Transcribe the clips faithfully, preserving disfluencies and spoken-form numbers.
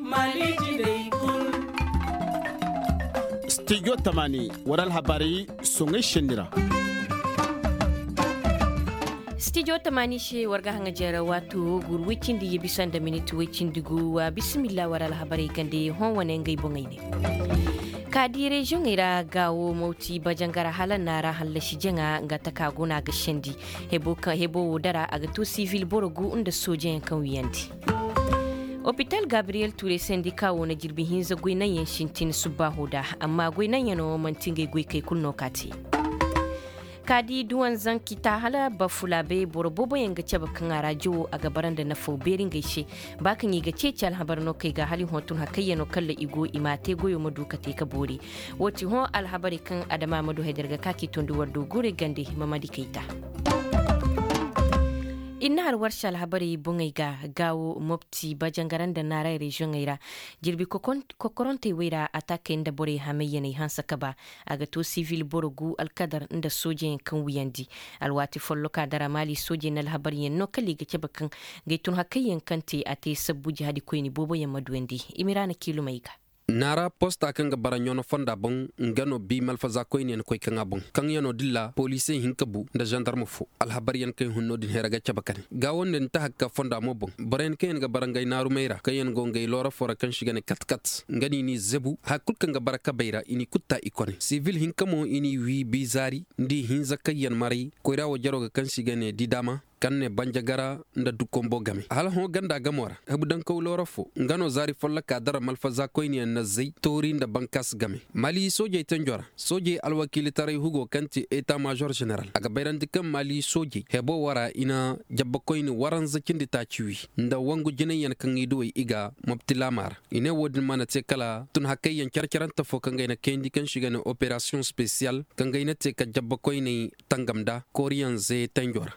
Studio Tamani waral habari songe shendira. Studio Tamani she warga hanga jara watu gur wicin di yebisan da minute wicin digu wa bismillah waral habari gande hon wane ngai bongaine. Kadi region ira gawo mauti bajangara halan nara halashi jenga nga takaguna ga shendi hebo ka hebo dara aga to civil borogu unda sojen kan wiyandi. Hospital Gabriel Touré sendika wona jirbi hinza gwinan yanshin tin subahoda amma gwinan yano mantinge gwi kai kulno kati. Kadi duwan zan kita hala bafula be borobobo yanga caba kan arajo a gabaran da na foberin gaishe bakan yi gace cal habar no kai ga halin hotun hakayya no kalla igo imate goyo maduka te ka bore wati hon alhabari kan adama madu haidarga kaki tonduwar dogore gande mamadi kaita. Inna har warsha alhabari bungai ga gawo mopti bajangaran da nara region ira jirbi kokoronte wera atake inda bore hamayya ne hansa kaba aga to civil borogu alkadar inda sojen kan wiyandi alwati folloka dara mali sojen alhabari yen no kali ga cebakan gaitun hakayyan kante ate sabbu jihadi koyni bobo yamma duwendi imirana kilo maiga. Nara posta kan ga baranyono fonda bon ngano bi malfaza koy nen koy kan abon kan yano dilla police hinkabu da gendarme fo alhabariyan kay hunno din heraga cabakane ga wonden ta hakka fonda mo bon baren kay ga barangay naru meira kayen go ngay lora fora kan shigane kat kat ngani ni zebu hakul kan ga baraka beira ini kutta ikone civil hinkamo ini wi bizari ndi hinza kayen mari koyra wo jaroga kan shigane didama kanne banjagara nda dukombo game hal ho ganda gamora hebudan ko lora fo ngano zari folla ka dara malfaza koyni na zai tori nda bankas game mali soje tanjora soje alwakili tare hugo kanti eta major general aga bayran dikam mali soje hebo wara ina jabba koyni waran zakin ta ciwi nda wangu jinayen kan ido iga mabtilamar ine wodin mana te kala tun hakayyan kyarkyaran ta fo kan gaina kendi kan shiga na operation special kan gaina te ka jabba koyni tangamda koriyan zai tanjora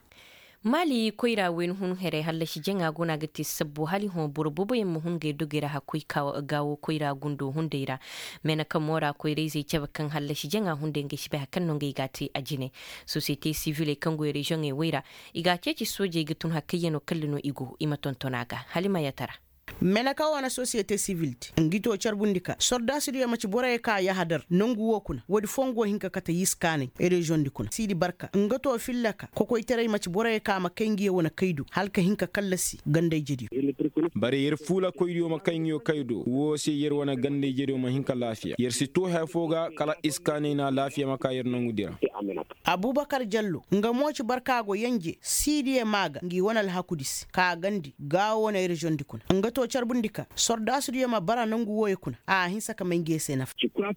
Mali koira wen hun here halashi jenga gona gati sabbo hali hon burbubo yem hun ge dogira hakui ka gawo koira gundo hundeira mena kamora koire zai ceba kan halashi jenga hunde nge shibe hakan no nge gati ajine societe civile kango region e wera iga ceci soje gitun hakiyeno kallino igo imatontonaga halima yatara menaka wana societe civile ngito charbundika sorda siriya machi boraye ka ya hadar nongu wokuna wodi fongo hinka kata yiskane e region dikuna sidi barka ngato fillaka koko itere machi boraye ka makengi wona kaidu halka hinka kallasi gande jedi bare yer fula koydo makengi kaidu wo se yer wona gande jedi ma hinka lafiya yer si to ha foga kala iskane na lafiya maka yer nongu dira Abubakar Jallo nga mochi barkago yanje sidi e maga ngi wonal hakudis ka gandi gawo na region dikuna ngato charbundika sorda su ma bara nangu woye kuna a hinsa ka menge senaf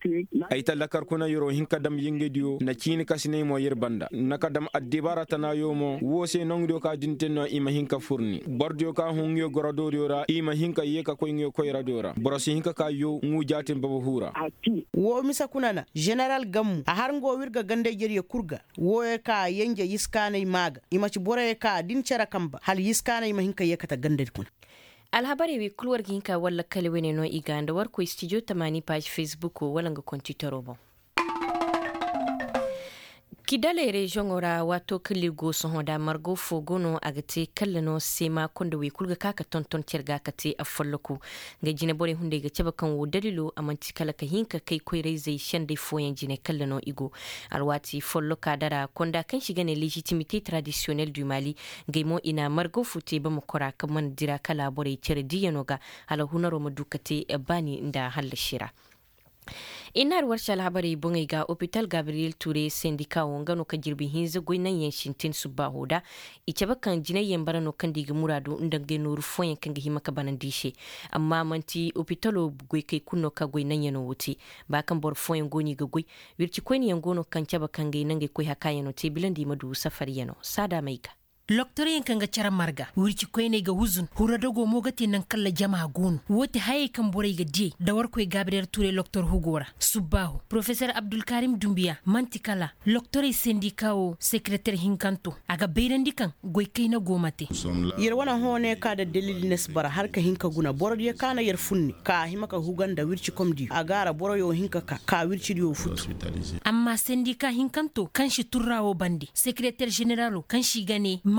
ay talakar kuna yoro hinka dam yenge dio na chini kasine mo yer banda naka dam addibara tana yomo wo se nongdo ka dintenno ima hinka furni bordio ka hungyo gorado diora ima hinka yeka ko ngyo ko radora borosi hinka ka yo ngu jaten babo hura wo misa kunana general gammu a har ngo wirga gande jeriye kurga woye ka yenge yiskane maga ima ci bore ka din cara kamba hal yiskane ima hinka yekata gande kuna alhabari wi kulwar ginka walla kalwene no iganda war ko studio tamani page facebook wala nga computer robo kidale region ora wato kiligo so hoda margo fogono agati kallano sema kondo wi kulga kaka tonton cerga kati afalloku nga jine bore hunde ga ceba kan wo dalilo amanti kala ka hinka kai koire zai shande foyen jine kallano igo alwati folloka dara konda kan shiga ne légitimité traditionnelle du Mali ngemo ina margo fute ba mukora kaman dira kala bore cerdi yanoga ala hunaro madukate bani nda halashira inar warsha labari bungai ga hospital Gabriel Touré sendika wangano ka jirbi hinza goinan yanshin tin subahoda ice bakan jinayyan barano kan diga murado ndange no rufoyen kan hima ka banan dishe amma manti hospitalo goi kai kunno ka goinan yano wuti ba kan bor foyen goni ga goi wirci koini yangono kan caba kan gai nange koi hakayano te bilandi madu safari yano sada maika Loktor yin kan ga cara marga wurci koy ne ga wuzun hura dago mo gati nan kalla jama'a gonu wote haye kan borai ga die da war koy Gabriel Touré Loktor Hugora Subahu Professor Abdul Karim Dumbiya Mantikala Loktor sindikawo secrétaire hinkanto aga beirandi kan goy kai na gomate yir wana hone ka da dalilin nesbara har ka hinka guna borod ya kana yar funni ka himaka huganda wirci komdi agara boro yo hinka ka ka wirci yo futu amma sindika hinkanto kan shi turrawo bandi secrétaire général kan shi gane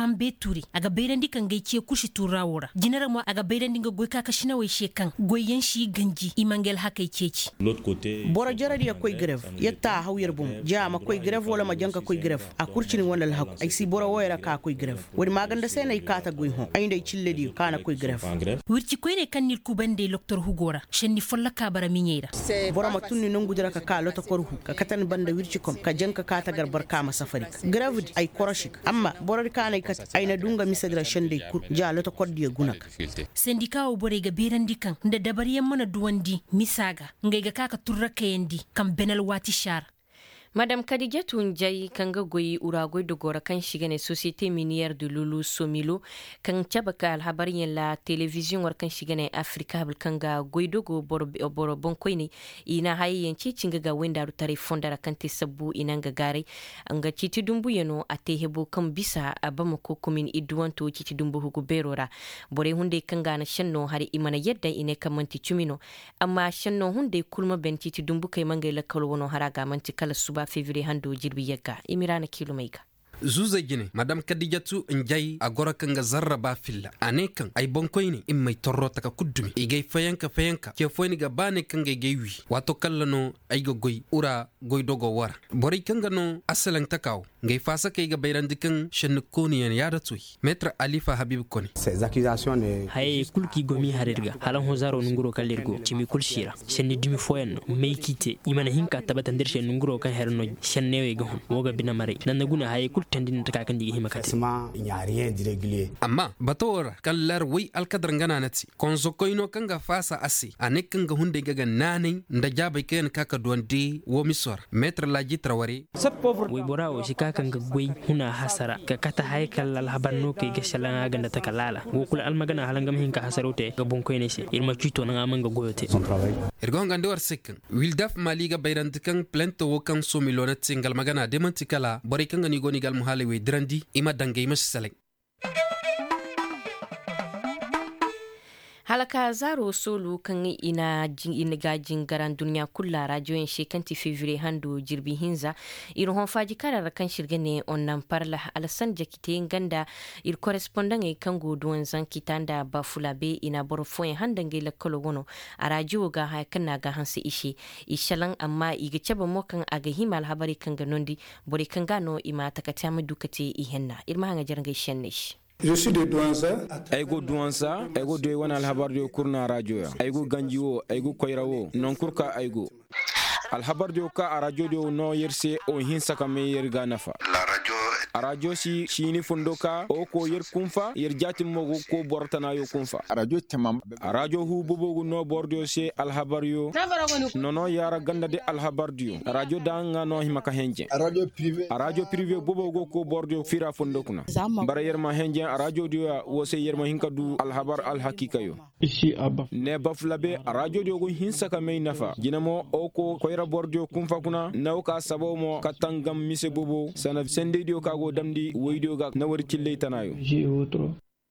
Usman Beturi aga bayrandi kan gaice kushi turawora jinara mo aga bayrandi ga goy kaka shina wai shekan goyen shi ganji imangel hakai ceci l'autre côté bora jaradi ya koy grève yatta hawyar bum ja ma koy grève wala ma janka koy grève a kurcini wala la haku ay si bora wayra ka koy grève wadi maganda sai nay kata goy ho ay ndey cilledi kana koy grève wirci koy ne kanil kubande docteur Hugora shenni folla ka bara minyera bora ma tunni nongu dira ka ka lota korhu ka katan banda wirci kom ka janka kata garbar kama safari grève ay koroshik amma bora kana kat ay na dunga misadra shende kur ja lota koddi gunak sendika o bore ga berandi kan da dabariyan mana duwandi misaga ngai ga kaka turra kayandi kan benal wati shar Madame Khadijatou Ndiaye kanga goyi uragoy dogora kan shiga ne Société minière de Lulu Somilo kan chabaka alhabariyen la télévision war kan shiga ne Africa bal kanga goy dogo bor bor bon koyni ina hayyen ci cinga ga wenda tare fondara kan te sabbu ina ga gare anga citi dumbu yeno ate hebo kan bisa abama ko commune idwanto citi dumbu hugo berora bore hunde kanga na shanno hari imana yadda ine kamanti chumino amma shanno hunde kulma ben citi dumbu kay mangay la kalwono haraga manti kala suba février hando jirbi yaga imirana kilomeika zuza gine madam Khadijatou Ndiaye agora kanga zarra ba filla ane kan ay bonkoyni immay torro taka kuddumi igay fayanka fayanka ke foyni ga bane kanga geywi wato kallano ay go goy ura goy dogo wara bori kanga no asalan takaw ngay fasa kay ga bayrandi kan shen koni yan yada tuy maître Alifa Habib Koni ces accusations ne hay kulki gomi harirga halan hozaro nguro kalirgo cimi kulshira shen dimi foyen meykite imana hinka tabatandir shen nguro kan herno shen newe ga hon woga bina mare nan naguna hay tandin ta kan digi himakati il n'y a rien d'irrégulier amma batora kallar wi alkadar ngana nati konso koino kanga fasa asi ane kanga hunde gaga nane nda jabe ken kaka donde wo misor maître Laji Traoré wi bora o shi kaka ga goy huna hasara ka kata haykal al habanno ke geshala ganda ta kalala wo kula al magana halangam hinka hasarote ga bon koyne shi irma chuto na amanga goyote irgonga ndor sekkan wildaf maliga bayrantikan plento wo kan so milona tingal magana demantikala bori kanga ni goni gal muhalewe drandi ima dangay mas saleng halaka zaro solu kan ina jin ina gajin garan duniya kulla radio shi kanti février hando jirbi hinza ir hon faji kara kan shirgane onnan parla alasan jakite ganda ir correspondant e kango duwan zan kitanda bafulabe ina borfoen handange la kolo wono a radio ga ha kana ga hanse ishi ishalan amma iga caba mokan aga himal habari kanga nondi bori kanga no ima takata madukate ihenna irma hanga jaranga shennesh Je suis de Douanza. Aigo Douanza, aigo de wana alhabar de kurna radio ya. Aigo ganjiwo, aigo koirawo, non kurka aigo. Alhabar de ka a radio de no yerse o hinsa ka me yer ganafa. La radio a radio si shini fondoka o ko yer kumfa yer jatim mogo ko bortana yo kumfa. A radio tamam. A radio hu bobo no bordio se alhabar yo. Nono yara ganda de alhabar dio. A radio danga no himaka henje. A radio privé. A radio privé bobo go ko bordio fira fondokuna. Bara yer ma henje a radio dio wo se yer ma hinka du alhabar alhakika yo. Ici aba. Ne baflabe a radio dio go hinsa ka me nafa. Jinamo o ko koira bordio kumfa kuna nauka sabo mo katangam mise bobo sana sende dio kago damdi woidio ga na wari kille tanayo j'ai autre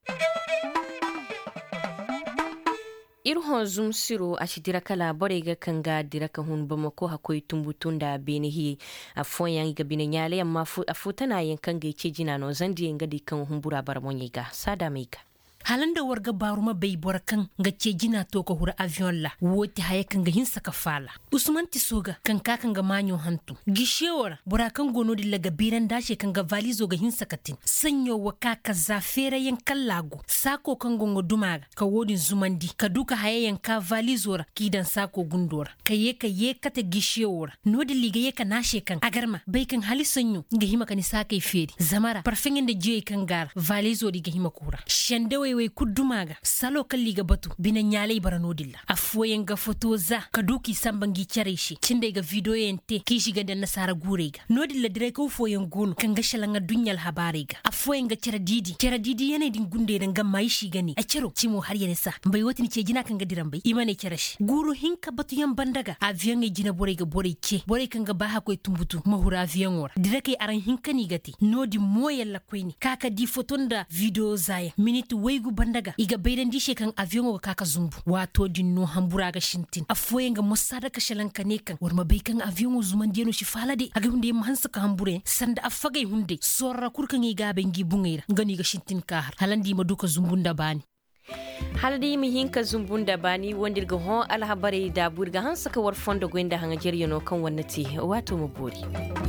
irhon zum siro a shidira kala bore ga kanga diraka hun bama ko hakoi tumbutun da benihi a foyan ga binanyale amma a futana yankan ga ce jina no zandi nga di kan hun bura barmonye ga sada mai ga halanda warga baruma bai borkan ga ce jina to ka hura avion la woti haye kan ga hinsa ka fala usman tisoga kan ka kan ga manyo hantu gishewara burakan gono di laga biran dashe kan ga valizo ga hinsa katin sanyo wa ka ka zafere yan kallago sako kan gongo dumaga ka wodin zumandi ka duka haye yan ka valizora kidan sako gundora ka ye ka ye ka ta gishewara no di liga ye ka nashe kan agarma bai kan hali sanyo ga hima kan sakai feri zamara parfengin da je kan gar valizo di ga hima kura shandewe wai kudumaga salo kalli ga batu binan nyalai baranodilla afoyen ga foto za ka duki sambangi kyare shi cinda ga video yente ki shiga da nasara gure ga nodilla dire ko foyen gonu kan ga shalanga dunyal habare ga afoyen ga kyara didi kyara didi yana din gunde dan ga mai shi gani a ciro cimo har yana sa bai wati ce jina kan ga diran bai imane kyara shi guru hinka batu yan bandaga avion ga jina bore ga bore ce bore kan ga ba ha koy tumbutu mahura avion wora dire kai aran hinka ni gati nodi moyal la koyni kaka di foton da video zaya minute wai gu bandaga iga baydan dishe kan avion ga kaka zumbu wato dinno hambura ga shintin afoyen ga musada ka shalanka ne kan war mabai kan avion zuman deno shi falade aga hunde ma hansa ka hambure sanda afagai hunde sorra kurkan iga bengi bungaira ngani ga shintin ka halandi maduka zumbunda bani haldi mi hinka zumbunda bani wondirga hon alhabare da burga hansa ka war fondo gwenda hanga jeryono kan wannati wato mabori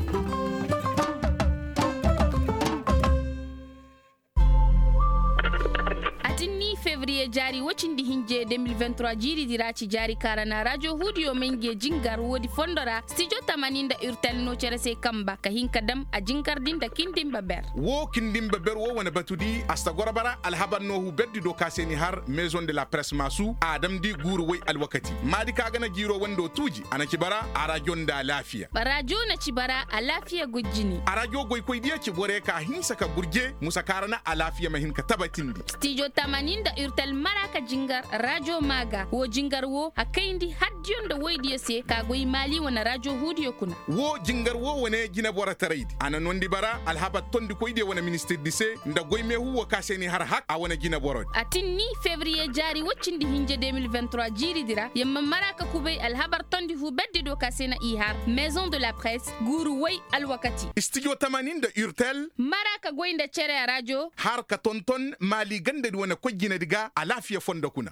février jari wacindi hinje deux mille vingt-trois jiri diraci jari karana radio hudio menge jingar wodi fondora studio tamaninda urtel no cerese kamba ka hinka dam a jinkardinda kindimba ber wo kindimba ber wo wona batudi astagora bara alhaban no hu beddi do kaseni har maison de la presse masu adam di guru way alwakati madi kaga na jiro wando tuji ana kibara a radio nda lafiya radio na kibara a lafiya gujjini a radio goy koy diya ci bore ka hinsa ka burje musa karana a lafiya mahin ka tabatindi studio tamaninda urtel maraka jingar radio maga wo jingar wo akaindi haddion da woydiya se ka goy mali wona radio hudio kuna wo jingar wo wone gina bora taraidi ana nondi bara alhabat tondi koyde wona ministre dise nda goy me huwa kaseni har hak a wona gina boro atinni février jari woccindi hinje deux mille vingt-trois jiri dira yamma maraka kubay alhabar tondi hu beddi do kasena i har maison de la presse guru way alwakati studio tamanin da urtel maraka goynda cere radio har ka tonton mali gande wona ko gina diga a lafiya fonda kuna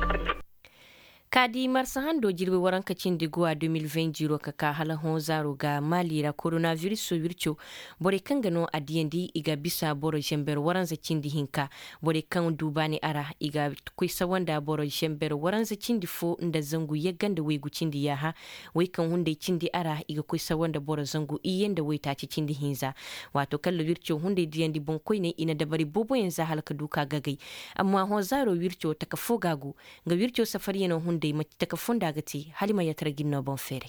kadi marsa hando jirbe waran kacin diguwa deux mille vingt jiro kaka hala hon zaro ga malira coronavirus so wircho bore kan gano adiendi iga bisa boro jember waran za cindi hinka bore kan dubani ara iga kuisa wanda boro jember waran za cindi fo nda zangu ya ganda wegu cindi yaha wai kan hunde cindi ara iga kuisa wanda boro zangu iyenda wai taci cindi hinza wato kallo wircho hunde diendi bon koine ina dabari bobo yanza halka duka gagai amma hon zaro wircho taka fogagu ga wircho safari yana hunde da taka funda gati halima ya targin no bon fere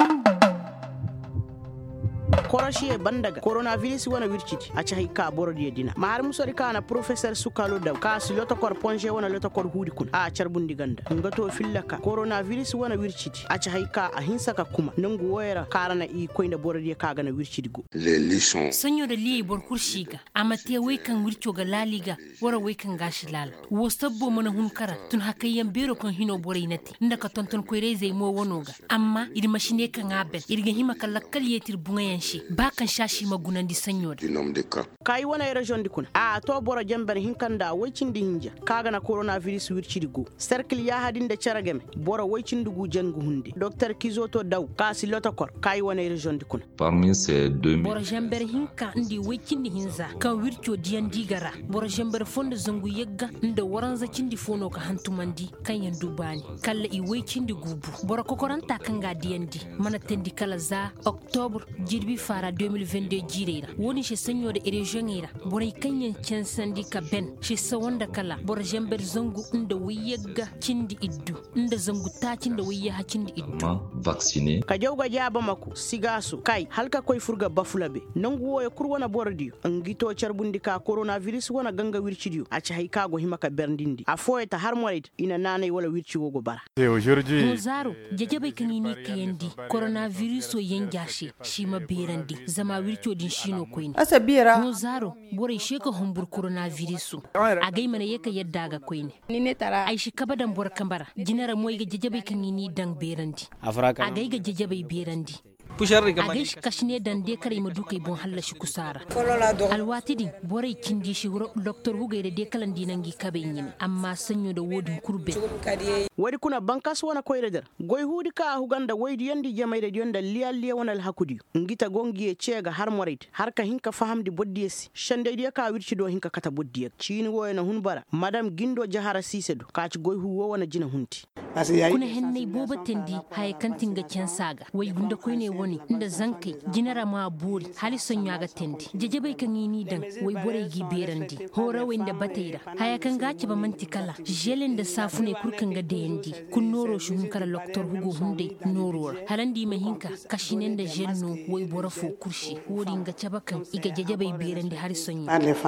koroshi e bandaga coronavirus wana wirchiti acha hika borodi edina ma har musori kana professeur sukalo da ka silota kor ponje wana lota kor hudi kun a charbundi ganda ngato fillaka coronavirus wana wirchiti acha hika a hinsaka kuma nangu woyera karana i koinda borodi kaga na wirchiti go les leçons sanyo da liye bor kurshiga amate wai kan wircho ga laliga wara wai kan gashi lal wo sabbo mana hunkara tun hakayyan bero kan hino borai nati inda ka tonton koire zai mo wonoga amma idi mashine kan abel irga hima kallakal yetir bungayan shi bakan shashi magunan di sanyo da kai wana region di kun a to boro jambar hinkanda waycin di hinja kaga na coronavirus wirci digo circle ya hadin da charagame boro waycin dugu jangu hunde docteur kizoto daw ka silota kor kai wana region di kun parmi ces deux mille boro jambar hinka ndi waycin di hinza kan wirco diyan digara boro jambar fonda zangu yegga nda waranza cindi fono ka hantumandi kan yan dubani kala i waycin di gubu boro kokoranta kan ga diyandi mana tendi kala za octobre jirbi fara deux mille vingt-deux jireira woni she sanyo da region ira boray kanyen cen sandika ben she sawanda kala bor jember zangu inda wiyega cindi iddu inda zangu ta cinda wiya ha cindi iddu vacciné ka jawga jaba mako sigasu kai halka koy furga bafulabe nangu woye kurwana bordi ngito charbundi ka coronavirus wana ganga wircidiyo a ci hayka go himaka berndindi a foyeta har morid ina nanay wala wirci wogo bara et aujourd'hui mozaro jejabe kanini kayandi coronavirus o yengashi shima berandi zama wirco din shino koyni asabira no zaro bore sheka hombur coronavirus agai mana yeka yadda ga koyni ni ne tara ai shi kabadan bor kambara jinara moy ga jejabe kanini dan berandi agai ga jejabe berandi agai shi kashine dan de kare ma dukai bon halla shi kusara alwati din bore kindi shi wuro doctor hugayde de kalandi nangi kabe nyimi amma sanyo da wodin kurbe wadi kuna bankas wana koyre der goy hudi ka huganda waydi yandi jamayde yonda liya liya wana al hakudi ngita gongi e cega har morit har ka hinka fahamdi boddiyesi shande de ka wirci do hinka kata boddiyak chini woyna hunbara madam gindo jahara sisedo ka ci goy hu wona jina hunti kuna hennay boba tendi hay kantinga censaga way gunda koyne woni inda zankai jinara ma buri hali sonyo aga tendi jejebai kan yini dan way bore gi berandi hora wenda batayra haya kan gaci ba mantikala jelen da safune kurkan ga dendi kun noro shi hun kala doktor hugo hunde noro halandi mahinka kashinen da jelno way bora fo kurshi wodi nga cabakan iga jejebai berandi hali sonyo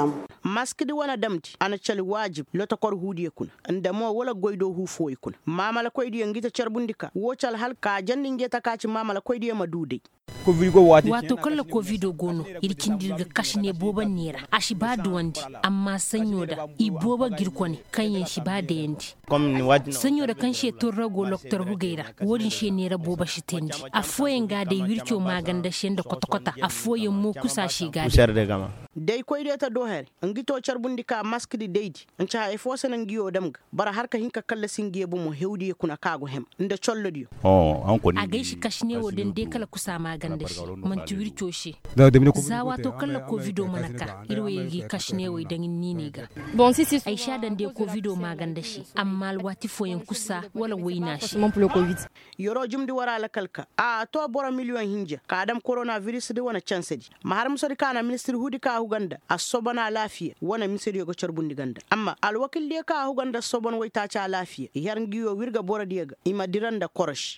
maskidi wana damti ana chali wajib lota kor hudi kun anda mo wala goydo hu foy kun mama la koydi ngita charbundika wo chal hal ka jandi ngeta ka ci mama la koydi ma dude wato kala covid gono irkin dirga kashne boban nera ashi ba duwandi amma sanyo da iboba girkoni kanyen shi ba da yandi sanyo da kan she to rago doktor hugaira wodin she nera boba shi tendi afoyen ga da wircho maganda shenda kota kota afoyen mo kusa shi ga dai koy deta do her ngito charbundi ka mask di deidi ancha e fosa nan giyo damga bara harka hinka kala singiye bu mo hewdi kuna kago hem nda chollodi oh an ko a gaishi kashne wodin de kala kusa maganda shi man tiwir choshi za wato kala covid manaka irwe gi kashne wai dan nini ga bon si si aisha dan de covid maganda shi amma wati foyen kusa wala waina shi mon pour le covid yoro jumdi wara la kalka a to bora million hinja ka adam coronavirus de wana chance di ma har musari kana ministry hudi ka Uganda a sobana lafiya wana misiri yogo charbundi ganda amma alwakil de ka Uganda sobon wai ta cha lafiya yar ngiyo wirga bora diega ima diranda korosh